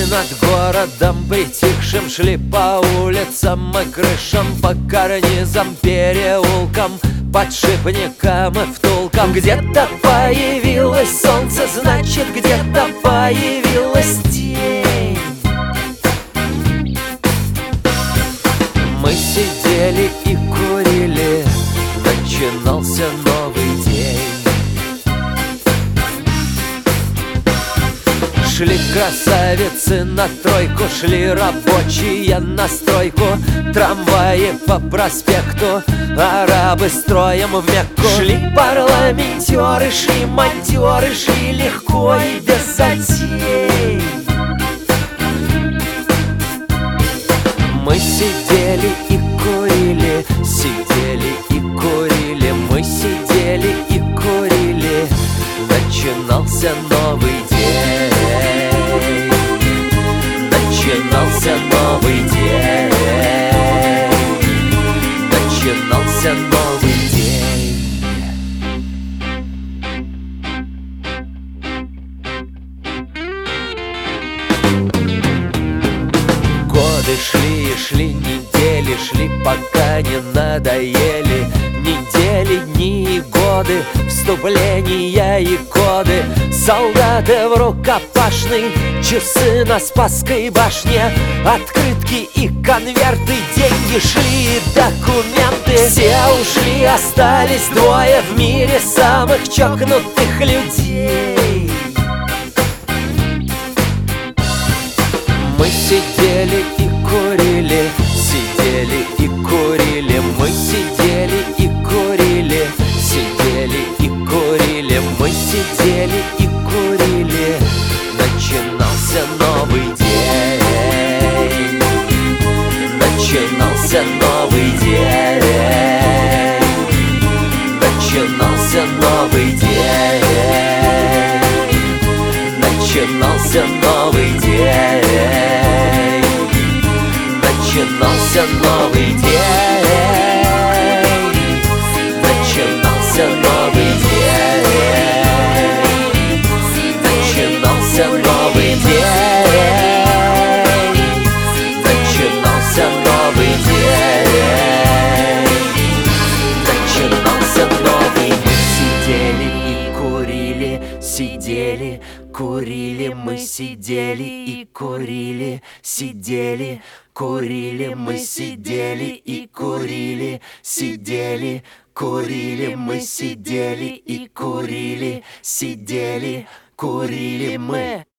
над городом притихшим шли по улицам и крышам, по карнизам, переулкам, подшипникам и втулкам. Где-то появилось солнце, значит, где-то появилась тень. Мы сидели и курили, начинался новый день. Шли красавицы на тройку, шли рабочие на стройку, трамваи по проспекту, арабы строем в Мекку. Шли парламентеры, шли монтеры, шли легко и без затей. Мы сидели и курили, сидели и курили, мы сидели и курили, начинался новый день. Начинался новый день. Начинался новый день. Годы шли и шли, недели шли, пока не надоели. Недели, дни и годы, вступления и коды. Солдаты в рукопашной, часы на Спасской башне, открытки и конверты, деньги шли и документы. Все ушли, остались двое в мире самых чокнутых людей. Мы сидели и курили, сидели и курили, мы сидели и курили, сидели и курили, мы сидели и курили. Начинался новый день. Начинался новый день. Начинался новый день. Начинался новый день. Начинался новый день. Начинался новый день. Начинался новый день. Начинался новый день. Начинался новый день. Сидели и курили, сидели, курили, мы сидели и курили, сидели, курили, мы сидели и курили, сидели, курили, мы сидели и курили, сидели, курили мы.